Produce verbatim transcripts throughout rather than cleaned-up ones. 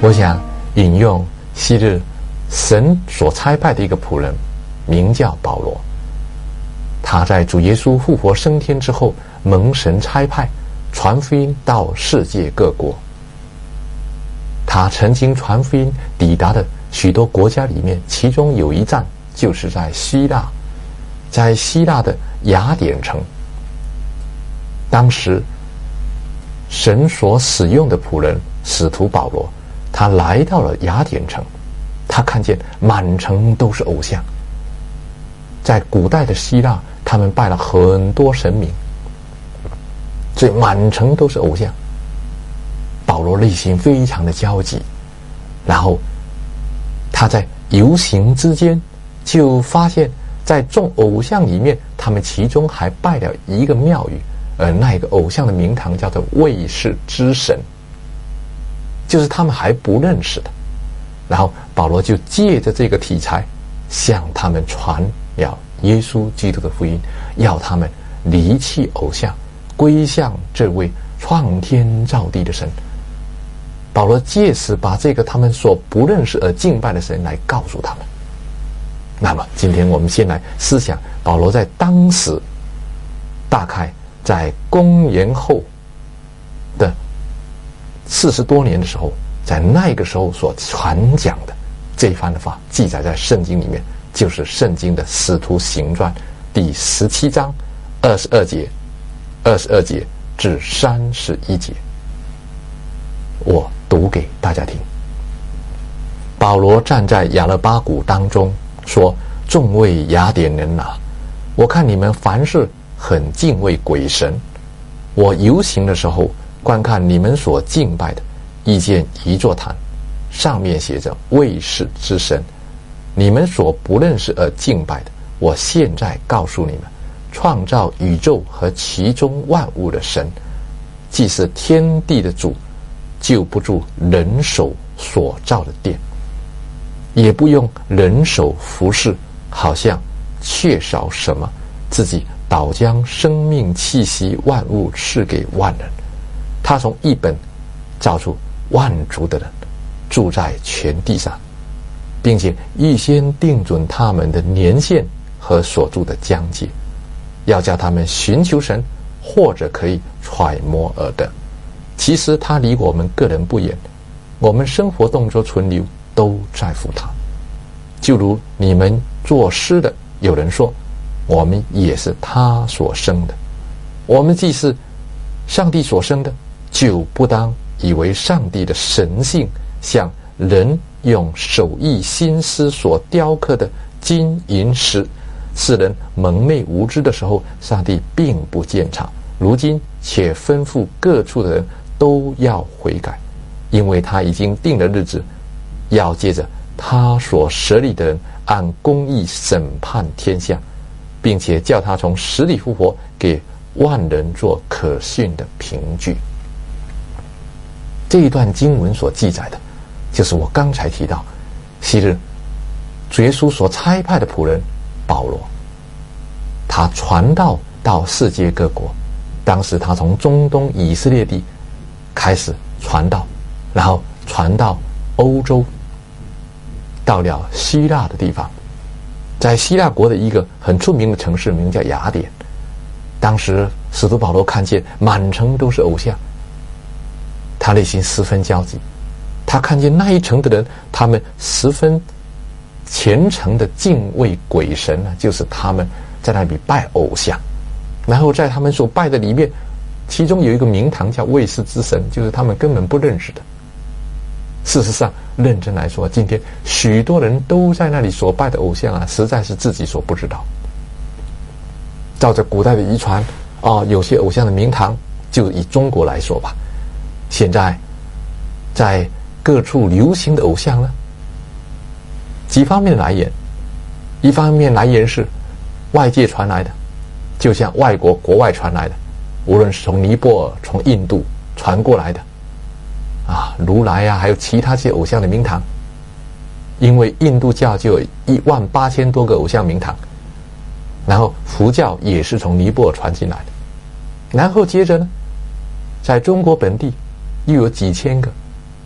我想引用昔日神所差派的一个仆人，名叫保罗。他在主耶稣复活升天之后，蒙神差派传福音到世界各国。他曾经传福音抵达的许多国家里面，其中有一站就是在希腊，在希腊的雅典城。当时神所使用的仆人使徒保罗，他来到了雅典城，他看见满城都是偶像。在古代的希腊，他们拜了很多神明，所以满城都是偶像。保罗内心非常的焦急，然后他在游行之间就发现，在众偶像里面，他们其中还拜了一个庙宇，而那个偶像的名堂叫做卫士之神，就是他们还不认识的。然后保罗就借着这个题材向他们传了耶稣基督的福音，要他们离弃偶像，归向这位创天造地的神。保罗借此把这个他们所不认识而敬拜的神来告诉他们。那么今天我们先来思想保罗在当时大概在公元后的四十多年的时候，在那个时候所传讲的这一番的话，记载在圣经里面，就是圣经的使徒行传第十七章二十二节二十二节至三十一节。我读给大家听。保罗站在亚勒巴谷当中说：众位雅典人啊，我看你们凡事很敬畏鬼神。我游行的时候，观看你们所敬拜的，遇见一座坛，上面写着卫士之神。你们所不认识而敬拜的，我现在告诉你们，创造宇宙和其中万物的神，既是天地的主，救不住人手所造的殿，也不用人手服侍，好像缺少什么，自己倒将生命气息万物赐给万人。他从一本造出万族的人，住在全地上，并且预先定准他们的年限和所住的疆界，要叫他们寻求神，或者可以揣摩而得。其实他离我们个人不远，我们生活动作存留都在乎他。就如你们作诗的有人说，我们也是他所生的。我们既是上帝所生的，就不当以为上帝的神性像人用手艺心思所雕刻的金银石，世人蒙昧无知的时候，上帝并不见察，如今且吩咐各处的人都要悔改，因为他已经定了日子，要借着他所设立的人按公义审判天下，并且叫他从死里复活，给万人做可信的凭据。这一段经文所记载的，就是我刚才提到昔日主耶稣所差派的仆人保罗，他传道到世界各国。当时他从中东以色列地开始传道，然后传到欧洲，到了希腊的地方。在希腊国的一个很出名的城市名叫雅典，当时使徒保罗看见满城都是偶像，他内心十分焦急。他看见那一城的人，他们十分虔诚的敬畏鬼神呢，就是他们在那里拜偶像，然后在他们所拜的里面，其中有一个名堂叫卫士之神，就是他们根本不认识的。事实上认真来说，今天许多人都在那里所拜的偶像啊，实在是自己所不知道。照着古代的遗传啊，有些偶像的名堂，就以中国来说吧，现在在各处流行的偶像呢，几方面来源。一方面来源是外界传来的，就像外国国外传来的，无论是从尼泊尔、从印度传过来的啊，如来啊，还有其他这些偶像的名堂。因为印度教就有一万八千多个偶像名堂，然后佛教也是从尼泊尔传进来的，然后接着呢，在中国本地又有几千个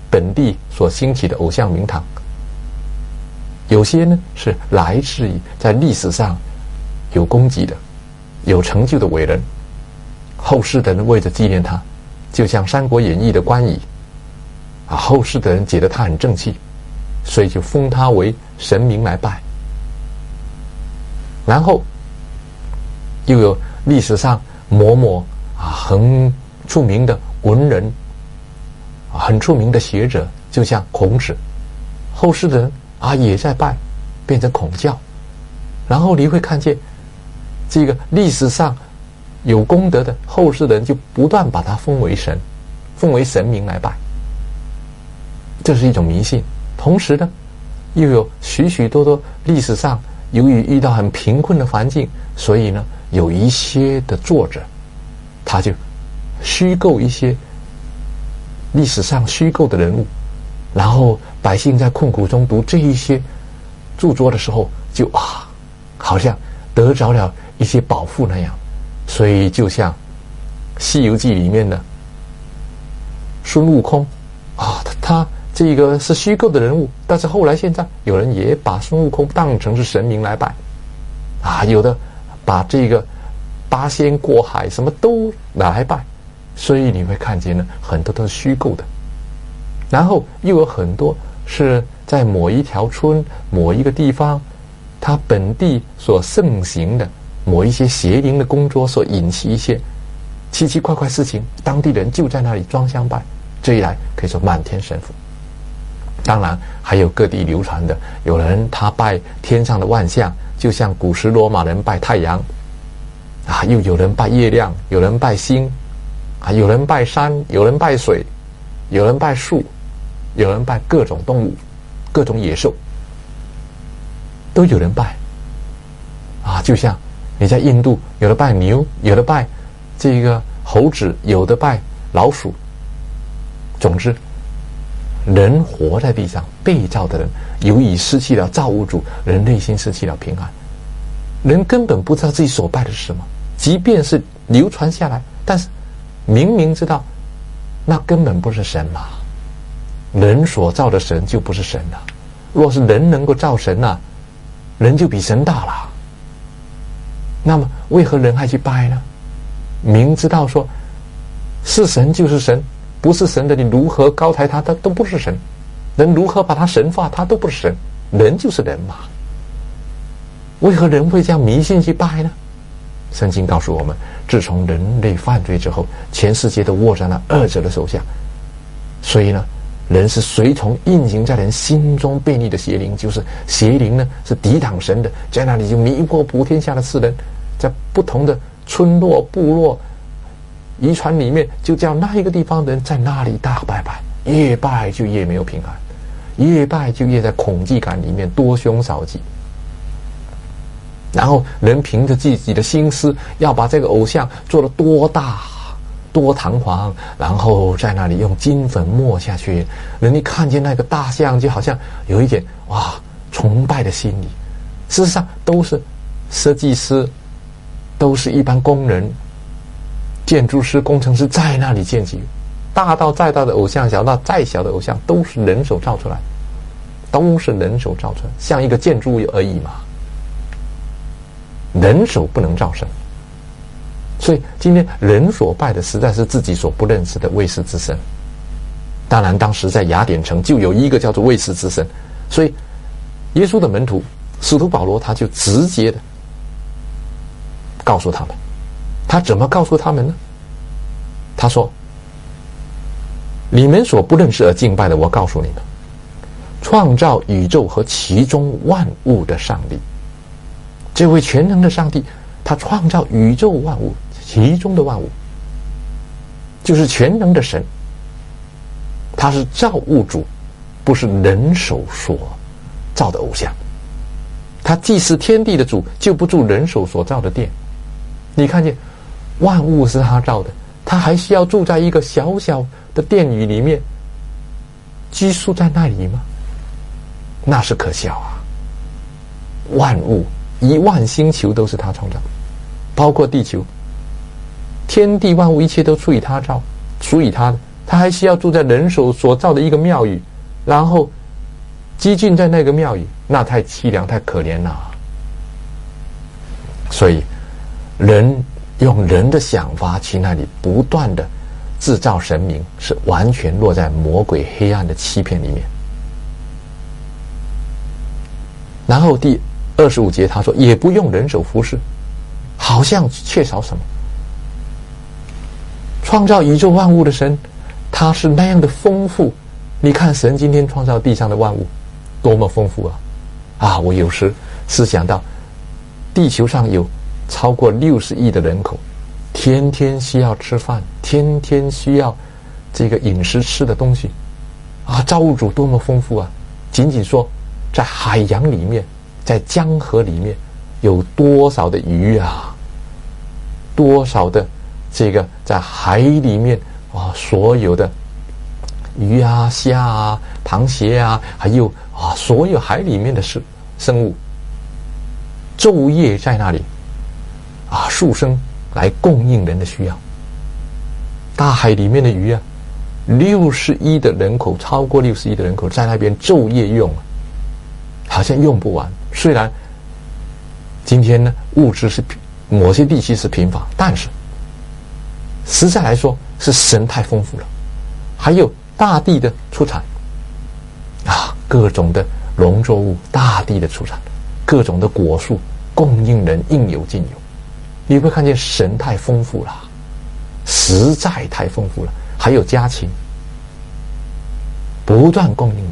本地所兴起的偶像名堂，有些呢是来自于在历史上有功绩的、有成就的伟人，后世的人为着纪念他，就像《三国演义》的关羽啊，后世的人觉得他很正气，所以就封他为神明来拜。然后又有历史上某某啊很著名的文人啊，很出名的学者，就像孔子，后世的人啊也在拜，变成孔教。然后你会看见这个历史上有功德的后世的人就不断把他封为神，封为神明来拜，这是一种迷信。同时呢，又有许许多多历史上由于遇到很贫困的环境，所以呢有一些的作者他就虚构一些历史上虚构的人物，然后百姓在困苦中读这一些著作的时候，就啊好像得着了一些保护那样。所以就像《西游记》里面的孙悟空啊，他他这个是虚构的人物，但是后来现在有人也把孙悟空当成是神明来拜啊，有的把这个八仙过海什么都拿来拜，所以你会看见呢很多都是虚构的。然后又有很多是在某一条村某一个地方他本地所盛行的某一些邪灵的工作所引起一些奇奇怪怪事情，当地人就在那里装香拜，这一来可以说满天神佛。当然还有各地流传的，有人他拜天上的万象，就像古时罗马人拜太阳啊，又有人拜月亮，有人拜星啊，有人拜山，有人拜水，有人拜树，有人拜各种动物，各种野兽都有人拜啊。就像你在印度，有的拜牛，有的拜这个猴子，有的拜老鼠。总之，人活在地上，被造的人由于失去了造物主，人内心失去了平安，人根本不知道自己所拜的是什么。即便是流传下来，但是明明知道那根本不是神嘛，人所造的神就不是神了。若是人能够造神啊，人就比神大了。那么为何人还去拜呢？明知道说是神就是神，不是神的你如何高抬他，他都不是神。人如何把他神化，他都不是神。人就是人嘛，为何人会这样迷信去拜呢？圣经告诉我们，自从人类犯罪之后，全世界都握在那恶者的手下。所以呢，人是随从运行在人心中悖逆的邪灵，就是邪灵呢是抵挡神的，在那里就迷惑普天下的世人，在不同的村落部落遗传里面，就叫那一个地方的人在那里大拜拜，越拜就越没有平安，越拜就越在恐惧感里面多凶少吉。然后人凭着自己的心思，要把这个偶像做得多大多堂皇，然后在那里用金粉抹下去，人一看见那个大象就好像有一点哇崇拜的心理。事实上都是设计师，都是一般工人、建筑师、工程师在那里建起，大到再大的偶像，小到再小的偶像，都是人手造出来，都是人手造出来，像一个建筑物而已嘛。人手不能造神，所以今天人所拜的实在是自己所不认识的未识之神。当然当时在雅典城就有一个叫做未识之神，所以耶稣的门徒使徒保罗他就直接的告诉他们。他怎么告诉他们呢？他说，你们所不认识而敬拜的，我告诉你们，创造宇宙和其中万物的上帝，这位全能的上帝，他创造宇宙万物，其中的万物，就是全能的神。他是造物主，不是人手所造的偶像。他既是天地的主，就不住人手所造的殿。你看见万物是他造的，他还需要住在一个小小的殿宇里面居住在那里吗？那是可笑啊。万物一万星球都是他创造，包括地球，天地万物一切都属于他造，属于他的， 他还需要住在人手所造的一个庙宇，然后激进在那个庙宇，那太凄凉太可怜了。所以人用人的想法去那里不断的制造神明，是完全落在魔鬼黑暗的欺骗里面。然后第二十五节他说，也不用人手服侍，好像缺少什么。创造宇宙万物的神，他是那样的丰富。你看神今天创造地上的万物多么丰富啊！啊，我有时思想到地球上有超过六十亿的人口，天天需要吃饭，天天需要这个饮食吃的东西啊，造物主多么丰富啊！仅仅说在海洋里面，在江河里面有多少的鱼啊，多少的这个在海里面啊，所有的鱼啊、虾啊、螃蟹啊，还有啊所有海里面的生生物，昼夜在那里啊速生来供应人的需要。大海里面的鱼啊，六十亿的人口，超过六十亿的人口在那边昼夜用，好像用不完。虽然今天呢物质是某些地区是贫乏，但是实在来说是神太丰富了。还有大地的出产啊，各种的农作物，大地的出产，各种的果树，供应人应有尽有。你会看见神太丰富了，实在太丰富了。还有家禽不断供应人。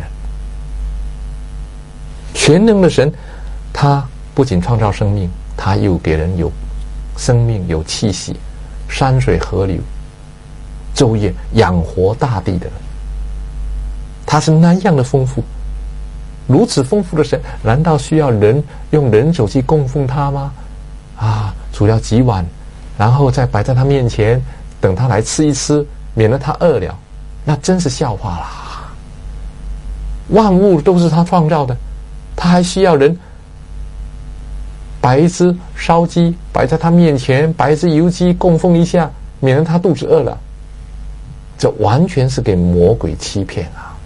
全能的神，他不仅创造生命，他又给人有生命，有气息，山水河流，昼夜养活大地的人，他是那样的丰富。如此丰富的神，难道需要人用人手去供奉他吗？啊，煮了几碗，然后再摆在他面前，等他来吃一吃，免得他饿了，那真是笑话啦。万物都是他创造的，他还需要人摆一只烧鸡摆在他面前，摆一只油鸡供奉一下，免得他肚子饿了。这完全是给魔鬼欺骗啊！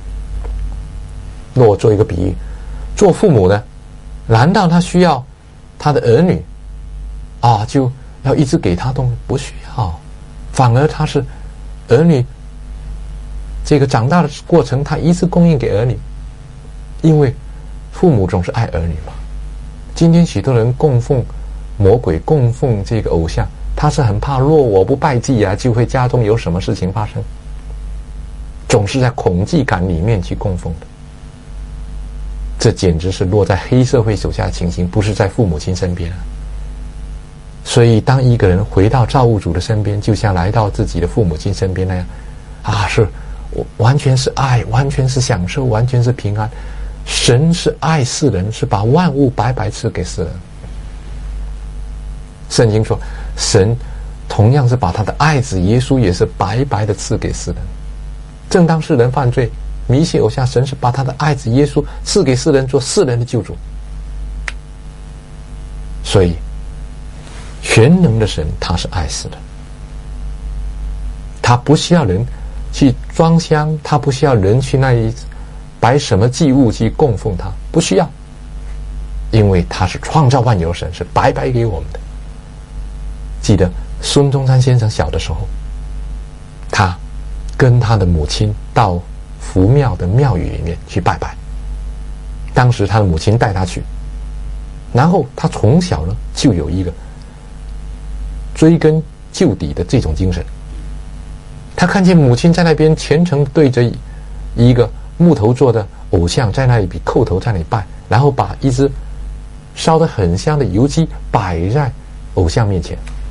那我做一个比喻，做父母的，难道他需要他的儿女啊就要一直给他东西？不需要，反而他是儿女这个长大的过程，他一直供应给儿女，因为父母总是爱儿女嘛。今天许多人供奉魔鬼，供奉这个偶像，他是很怕，若我不拜祭啊，就会家中有什么事情发生，总是在恐惧感里面去供奉的。这简直是落在黑社会手下的情形，不是在父母亲身边啊。所以当一个人回到造物主的身边，就像来到自己的父母亲身边那样啊，是完全是爱，完全是享受，完全是平安。神是爱世人，是把万物白白赐给世人。圣经说神同样是把他的爱子耶稣也是白白的赐给世人。正当世人犯罪迷信偶像，神是把他的爱子耶稣赐给世人，做世人的救主。所以全能的神他是爱世人，他不需要人去装香，他不需要人去那里摆什么祭物去供奉他，不需要，因为他是创造万有神，是白白给我们的。记得孙中山先生小的时候，他跟他的母亲到福庙的庙宇里面去拜拜，当时他的母亲带他去，然后他从小呢就有一个追根究底的这种精神。他看见母亲在那边虔诚对着一个木头做的偶像在那里比叩头在那里拜，然后把一只烧得很香的油鸡摆在偶像面前。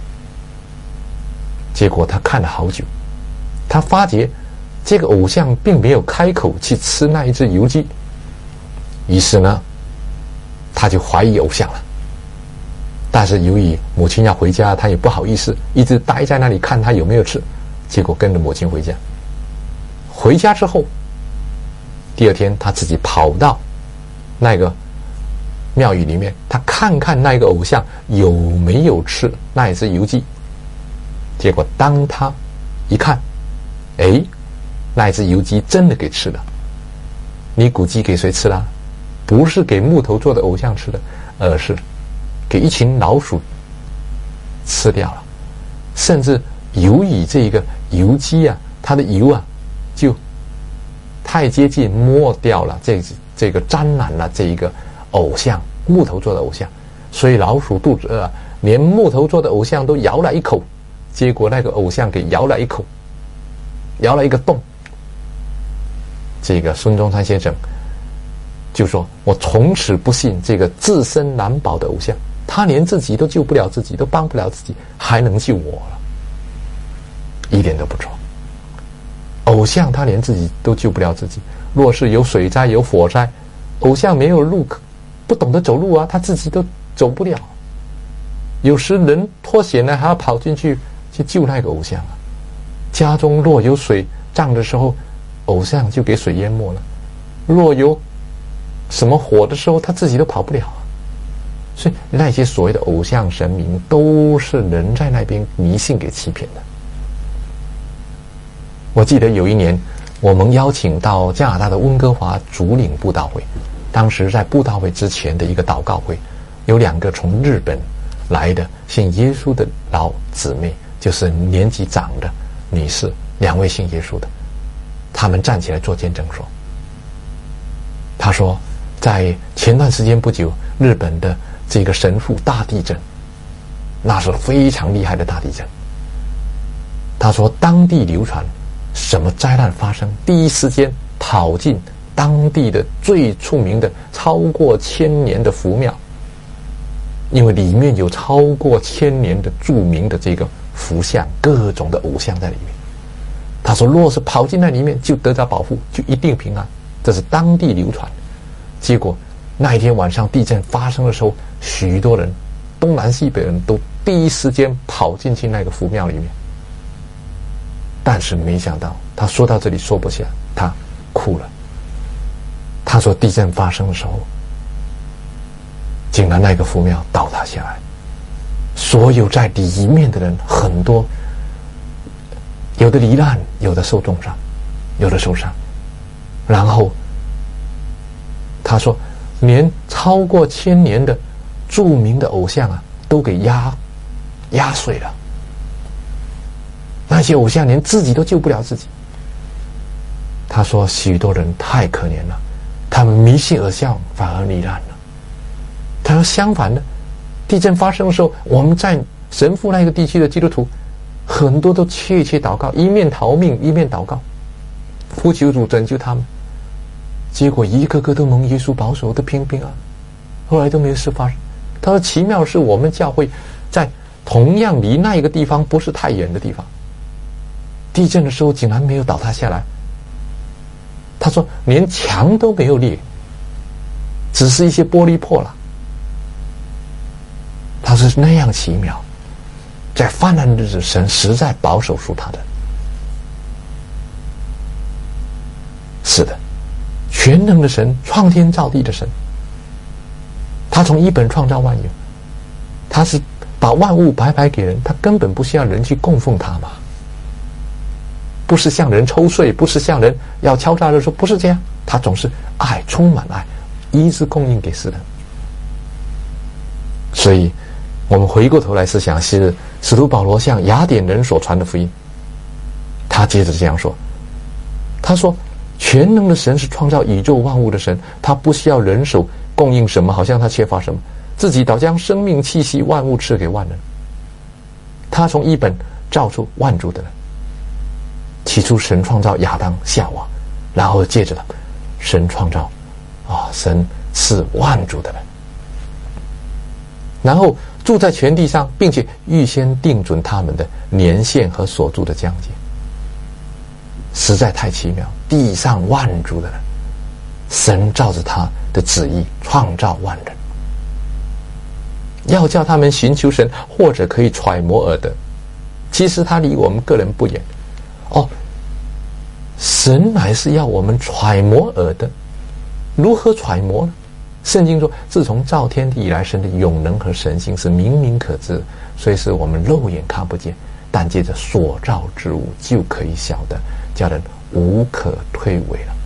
结果他看了好久，他发觉这个偶像并没有开口去吃那一只油鸡，于是呢他就怀疑偶像了。但是由于母亲要回家，他也不好意思一直待在那里看他有没有吃，结果跟着母亲回家。回家之后，第二天他自己跑到那个庙宇里面，他看看那个偶像有没有吃那一只油鸡。结果当他一看哎，那一只油鸡真的给吃了。你古鸡给谁吃了？不是给木头做的偶像吃的，而是给一群老鼠吃掉了。甚至由于这个油鸡啊，它的油啊就太接近摸掉了这这个沾染了这一个偶像，木头做的偶像，所以老鼠肚子饿，连木头做的偶像都咬了一口，结果那个偶像给咬了一口，咬了一个洞。这个孙中山先生就说，我从此不信这个自身难保的偶像，他连自己都救不了自己，都帮不了自己，还能救我了？一点都不错。偶像他连自己都救不了自己，若是有水灾有火灾，偶像没有路，不懂得走路啊，他自己都走不了。有时人脱险了，还要跑进去去救那个偶像啊。家中若有水涨的时候，偶像就给水淹没了；若有什么火的时候，他自己都跑不了啊。所以那些所谓的偶像神明，都是人在那边迷信给欺骗的。我记得有一年，我们邀请到加拿大的温哥华竹岭布道会，当时在布道会之前的一个祷告会，有两个从日本来的信耶稣的老姊妹，就是年纪长的女士，两位信耶稣的，他们站起来做见证说，他说在前段时间不久，日本的这个神户大地震，那是非常厉害的大地震。他说当地流传什么灾难发生，第一时间跑进当地的最出名的超过千年的佛庙，因为里面有超过千年的著名的这个佛像，各种的偶像在里面。他说若是跑进那里面就得到保护，就一定平安，这是当地流传。结果那一天晚上地震发生的时候，许多人东南西北人都第一时间跑进去那个佛庙里面。但是没想到，他说到这里说不下，他哭了。他说地震发生的时候，竟然那个佛庙倒塌下来，所有在里面的人很多，有的罹难，有的受重伤，有的受伤。然后他说连超过千年的著名的偶像啊都给压压碎了，那些偶像连自己都救不了自己。他说许多人太可怜了，他们迷信而向反而罹难了。他说相反的，地震发生的时候，我们在神父那个地区的基督徒很多都切切祷告，一面逃命一面祷告，呼求主拯救他们。结果一个个都蒙耶稣保守，都平平安，后来都没有事发生。他说奇妙是我们教会在同样离那一个地方不是太远的地方，地震的时候竟然没有倒塌下来。他说连墙都没有裂，只是一些玻璃破了。他说那样奇妙，在泛滥日子，神实在保守属他的。是的，全能的神，创天造地的神，他从一本创造万有，他是把万物白白给人，他根本不需要人去供奉他嘛，不是向人抽税，不是向人要敲诈的说，不是这样，他总是爱，充满爱，一直供应给世人。所以我们回过头来思想，是使徒保罗向雅典人所传的福音，他接着这样说，他说全能的神是创造宇宙万物的神，他不需要人手供应什么，好像他缺乏什么，自己倒将生命气息万物赐给万人。他从一本造出万族的人，起初神创造亚当夏娃，然后接着神创造啊，神是万族的人，然后住在全地上，并且预先定准他们的年限和所住的疆界，实在太奇妙。地上万族的人，神照着他的旨意创造万人，要叫他们寻求神，或者可以揣摩而得。其实他离我们个人不远哦，神乃是要我们揣摩而得。如何揣摩呢？圣经说自从造天地以来，神的永能和神性是明明可知，所以是我们肉眼看不见，但借着所造之物就可以晓得， 叫人无可推诿了。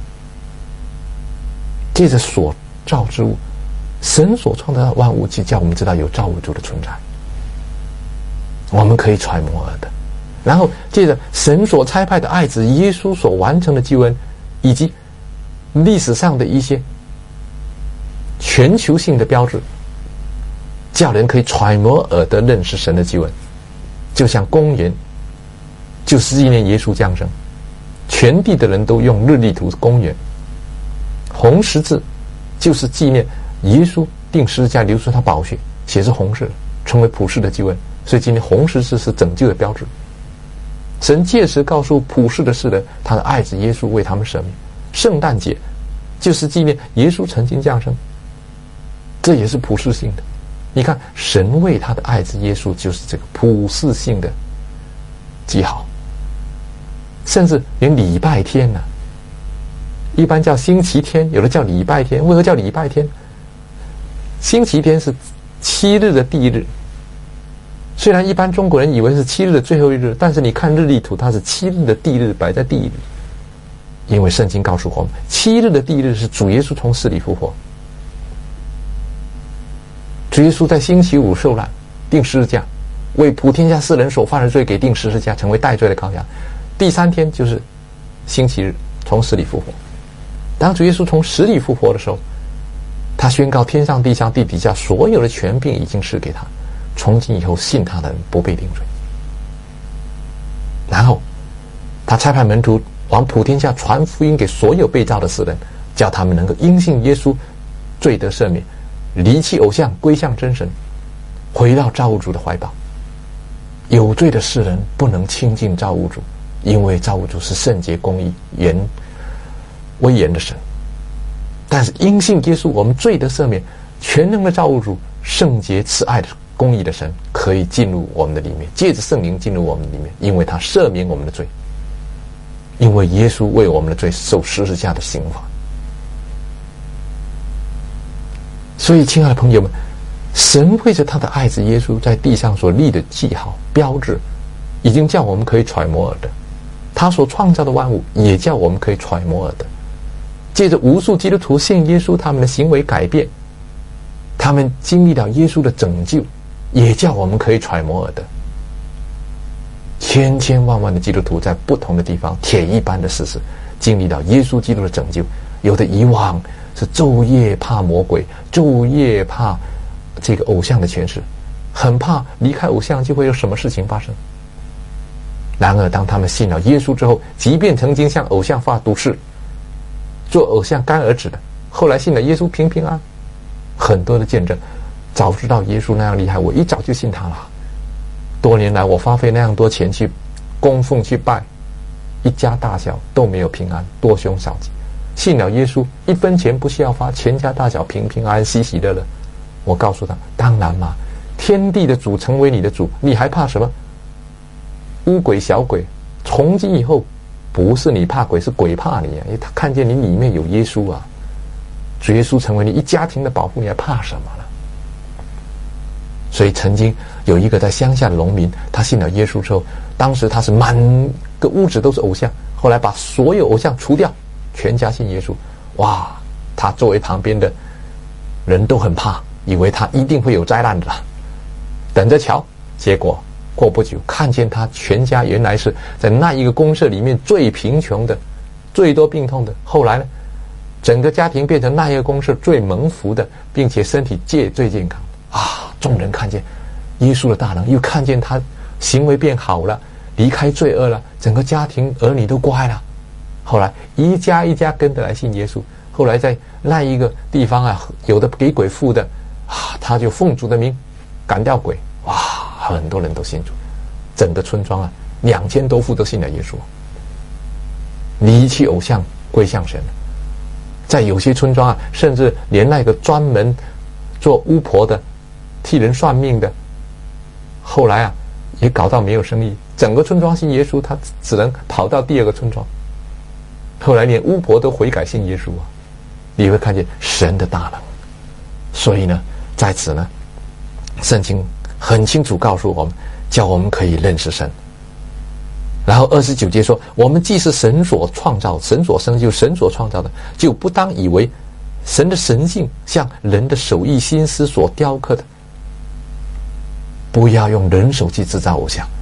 借着所造之物，神所创造的万物，就叫我们知道有造物主的存在，我们可以揣摩而得。然后借着神所差派的爱子耶稣所完成的救恩，以及历史上的一些全球性的标志，叫人可以揣摩而得认识神的救恩。就像公元就是纪念耶稣降生，全地的人都用日历图公元。红十字就是纪念耶稣钉十字架流出他宝血，血是红色的，成为普世的救恩。所以今天红十字是拯救的标志。神届时告诉普世的世人，他的爱子耶稣为他们舍命。圣诞节就是纪念耶稣曾经降生，这也是普世性的。你看，神为他的爱子耶稣就是这个普世性的记号。甚至连礼拜天呢、啊，一般叫星期天，有的叫礼拜天。为何叫礼拜天？星期天是七日的第一日，虽然一般中国人以为是七日的最后一日，但是你看日历图，它是七日的第一日摆在第一日，因为圣经告诉我们，七日的第一日是主耶稣从死里复活。主耶稣在星期五受难，钉十字架，为普天下世人所犯的罪给钉十字架，成为代罪的羔羊。第三天就是星期日，从死里复活。当主耶稣从死里复活的时候，他宣告天上地下地底下所有的权柄已经赐给他，从今以后信他的人不被定罪。然后他差派门徒往普天下传福音给所有被造的世人，叫他们能够因信耶稣罪得赦免，离弃偶像，归向真神，回到造物主的怀抱。有罪的世人不能亲近造物主，因为造物主是圣洁公义严威严的神。但是因信耶稣，我们罪得赦免，全能的造物主，圣洁慈爱的公义的神，可以进入我们的里面，借着圣灵进入我们里面，因为他赦免我们的罪，因为耶稣为我们的罪受十字架的刑罚。所以亲爱的朋友们，神为着他的爱子耶稣在地上所立的记号标志，已经叫我们可以揣摩而得。他所创造的万物也叫我们可以揣摩而得。借着无数基督徒信耶稣，他们的行为改变，他们经历了耶稣的拯救，也叫我们可以揣摩而得。千千万万的基督徒在不同的地方铁一般的事实经历到耶稣基督的拯救。有的以往是昼夜怕魔鬼，昼夜怕这个偶像的权势，很怕离开偶像就会有什么事情发生。然而当他们信了耶稣之后，即便曾经向偶像发毒誓，做偶像干儿子的，后来信了耶稣平平安。很多的见证，早知道耶稣那样厉害，我一早就信他了。多年来我花费那样多钱去供奉去拜，一家大小都没有平安，多凶少吉。信了耶稣，一分钱不需要花，全家大小平平安安喜喜乐乐。我告诉他，当然嘛，天地的主成为你的主，你还怕什么乌鬼小鬼？从今以后不是你怕鬼，是鬼怕你啊！因为他看见你里面有耶稣啊，主耶稣成为你一家庭的保护，你还怕什么了？所以曾经有一个在乡下的农民，他信了耶稣之后，当时他是满个屋子都是偶像，后来把所有偶像除掉，全家信耶稣。哇，他作为旁边的人都很怕，以为他一定会有灾难的，等着瞧。结果过不久，看见他全家原来是在那一个公社里面最贫穷的，最多病痛的。后来呢，整个家庭变成那一个公社最蒙福的，并且身体健最健康啊！众人看见耶稣的大能，又看见他行为变好了，离开罪恶了，整个家庭儿女都乖了。后来一家一家跟着来信耶稣。后来在那一个地方啊，有的给鬼附的啊，他就奉主的名赶掉鬼，哇，很多人都信主。整个村庄啊，两千多户都信了耶稣，离弃偶像归向神。在有些村庄啊，甚至连那个专门做巫婆的、替人算命的，后来啊也搞到没有生意，整个村庄信耶稣，他只能跑到第二个村庄。后来连巫婆都悔改信耶稣啊！你会看见神的大能。所以呢，在此呢，圣经很清楚告诉我们，叫我们可以认识神。 然后二十九节说，我们既是神所创造，神所生，就神所创造的，就不当以为神的神性像人的手艺心思所雕刻的。不要用人手去制造偶像。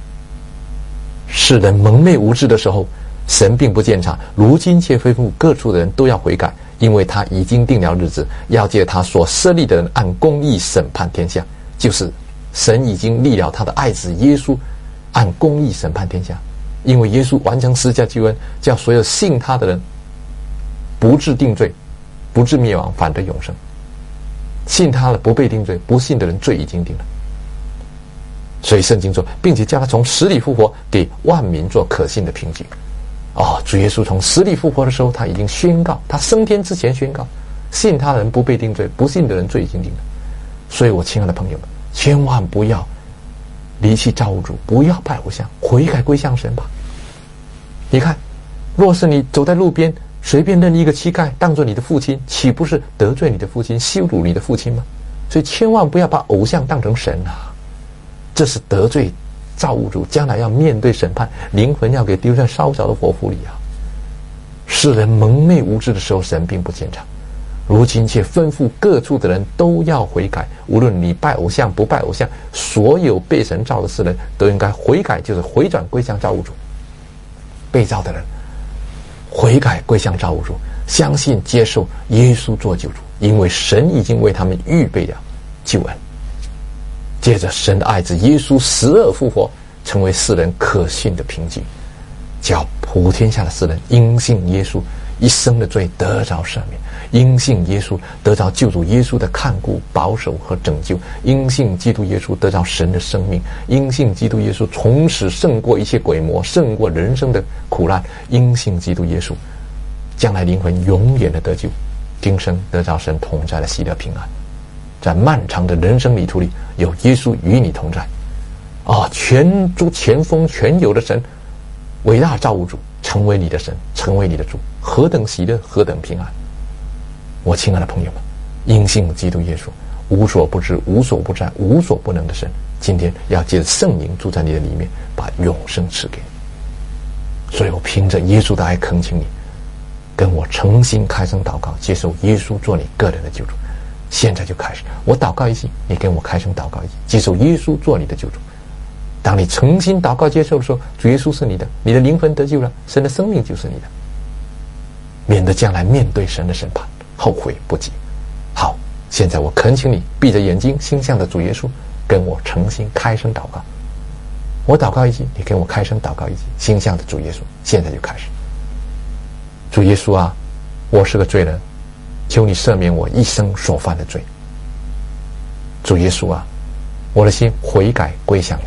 世人蒙昧无知的时候，神并不见长，如今却吩咐各处的人都要悔改，因为他已经定了日子，要借他所设立的人按公义审判天下。就是神已经立了他的爱子耶稣按公义审判天下，因为耶稣完成十架救恩，叫所有信他的人不致定罪，不致灭亡，反得永生。信他了不被定罪，不信的人罪已经定了。所以圣经说，并且叫他从死里复活，给万民做可信的凭据。哦，主耶稣从死里复活的时候，他已经宣告，他升天之前宣告，信他的人不被定罪，不信的人罪已经定了。所以我亲爱的朋友们，千万不要离弃造物主，不要拜偶像，悔改归向神吧。你看，若是你走在路边，随便认一个乞丐当作你的父亲，岂不是得罪你的父亲，羞辱你的父亲吗？所以千万不要把偶像当成神啊，这是得罪造物主，将来要面对审判，灵魂要给丢在烧着的火湖里啊。世人蒙昧无知的时候，神并不见长，如今却吩咐各处的人都要悔改。无论你拜偶像不拜偶像，所有被神造的世人都应该悔改，就是回转归向造物主。被造的人悔改归向造物主，相信接受耶稣做救主，因为神已经为他们预备了救恩。接着神的爱子耶稣死而复活，成为世人可信的凭据，叫普天下的世人因信耶稣一生的罪得着赦免，因信耶稣得着救主耶稣的看顾保守和拯救，因信基督耶稣得着神的生命，因信基督耶稣从此胜过一切鬼魔，胜过人生的苦难，因信基督耶稣将来灵魂永远的得救，今生得着神同在的喜乐平安。在漫长的人生旅途里，有耶稣与你同在啊！全诸前锋全有的神，伟大造物主成为你的神，成为你的主，何等喜乐，何等平安！我亲爱的朋友们，因信基督耶稣，无所不知，无所不在，无所不能的神，今天要借着圣灵住在你的里面，把永生赐给你。所以我凭着耶稣的爱恳请你，跟我诚心开声祷告，接受耶稣做你个人的救主。现在就开始，我祷告一句，你跟我开声祷告一句，接受耶稣做你的救主。当你诚心祷告接受的时候，主耶稣是你的，你的灵魂得救了，神的生命就是你的，免得将来面对神的审判后悔不及。好，现在我恳请你闭着眼睛，心向着主耶稣，跟我诚心开声祷告。我祷告一句，你跟我开声祷告一句，心向着主耶稣。现在就开始。主耶稣啊，我是个罪人，求你赦免我一生所犯的罪。主耶稣啊，我的心悔改归向你，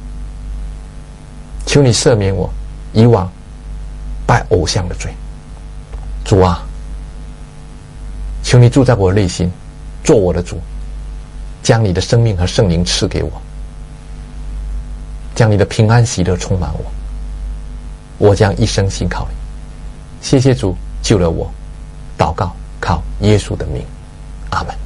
求你赦免我以往拜偶像的罪。主啊，求你住在我的内心，做我的主，将你的生命和圣灵赐给我，将你的平安喜乐充满我，我将一生信靠你。谢谢主救了我，祷告靠耶稣的名，阿门。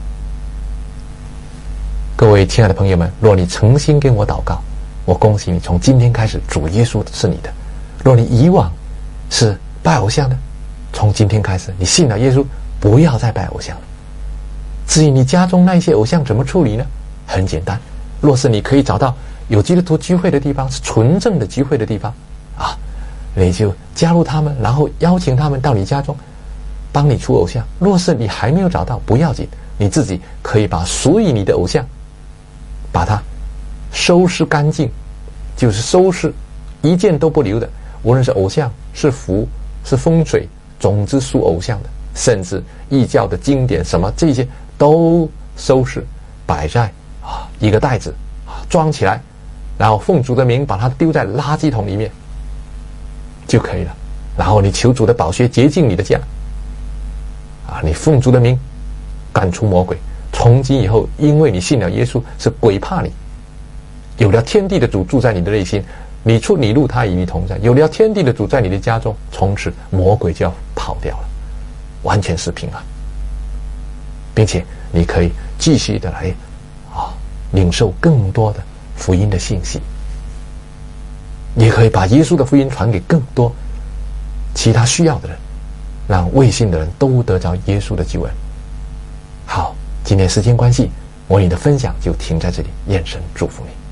各位亲爱的朋友们，若你诚心跟我祷告，我恭喜你，从今天开始主耶稣是你的。若你以往是拜偶像的，从今天开始你信了耶稣，不要再拜偶像了。至于你家中那些偶像怎么处理呢？很简单，若是你可以找到有基督徒聚会的地方，是纯正的聚会的地方啊，你就加入他们，然后邀请他们到你家中帮你除偶像。若是你还没有找到，不要紧，你自己可以把属于你的偶像把它收拾干净，就是收拾一件都不留的，无论是偶像是符是风水，总之属偶像的，甚至异教的经典什么这些都收拾摆在啊一个袋子啊装起来，然后奉主的名把它丢在垃圾桶里面就可以了。然后你求主的宝血洁净你的家啊，你奉主的名赶出魔鬼。从今以后，因为你信了耶稣，是鬼怕你。有了天地的主住在你的内心，你出你入他与你同在。有了天地的主在你的家中，从此魔鬼就要跑掉了，完全是平安，并且你可以继续的来啊领受更多的福音的信息。 也可以把耶稣的福音传给更多其他需要的人，让未信的人都得着耶稣的救恩。好，今天时间关系，我与你的分享就停在这里，愿神祝福你。